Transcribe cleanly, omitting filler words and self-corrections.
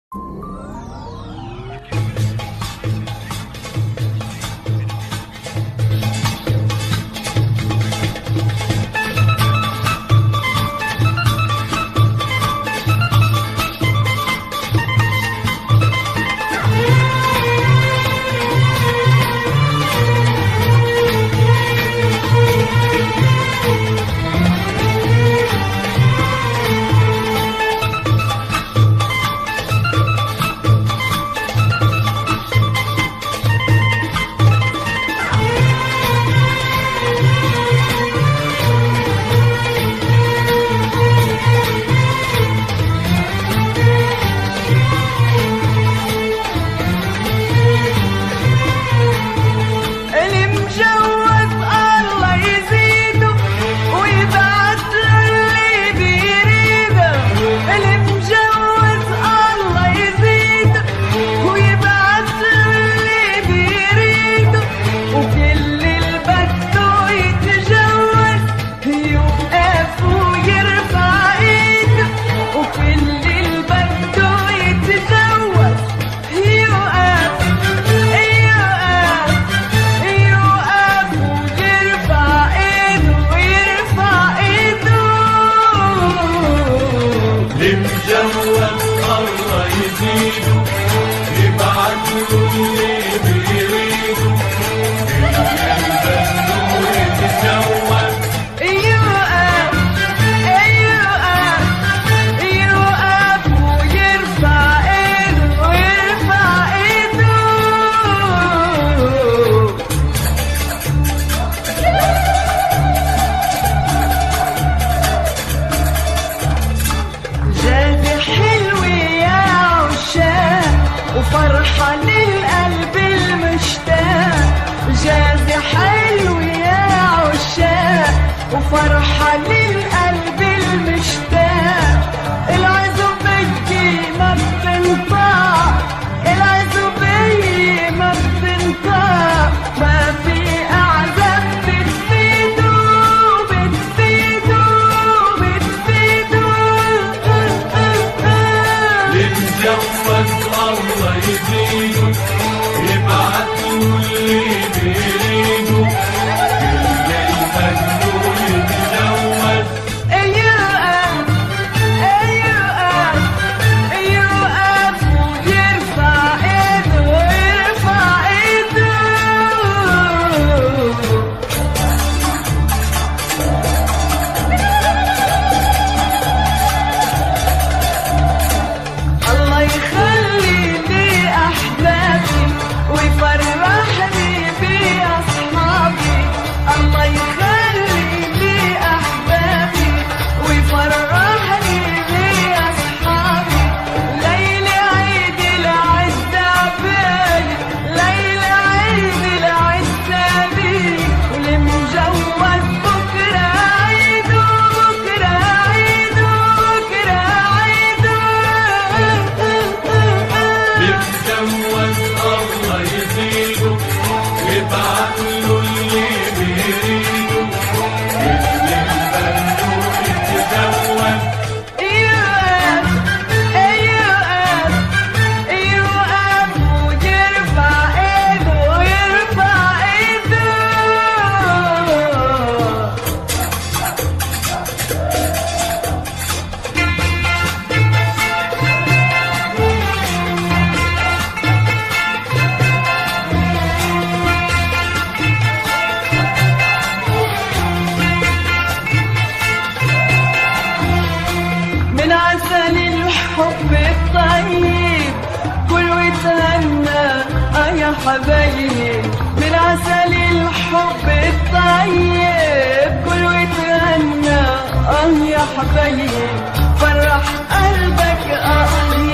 وفرحة للقلب المشتاق، جازي حلو يا عشاق وفرحة للقلب المشتاق. العزوبية ما بتنطق، العزوبية ما بتنطق، ما في أعزاب بتفيدوا بتفيدوا بتفيدوا. لمجوز الله يزيدوا، يبعتوا اللي بيريدوا، كل الفنو يتجوز. يقف يقف ويرفع ايده ويرفع ايده. الله يخلي لي احبابي ويفرحني باصحابي، الله يخلي لي احبابي ويفرحني باصحابي. ليلة عيد العز عبالي، ليلة عيد العز عبالي، والمجوز بكرة عيده بكرة عيده بكرة عيده. لمجوز الله يزيدوا، يبعتوا اللي بيريدوا، كل الفنو يتجوز. يقف يقف ويرفع ايده ويرفع ايده. من عسل الحب الطيب كل ويتهنى يا حبايب. من عسل الحب الطيب كل ويتهنى يا حبايب. فرح قلبك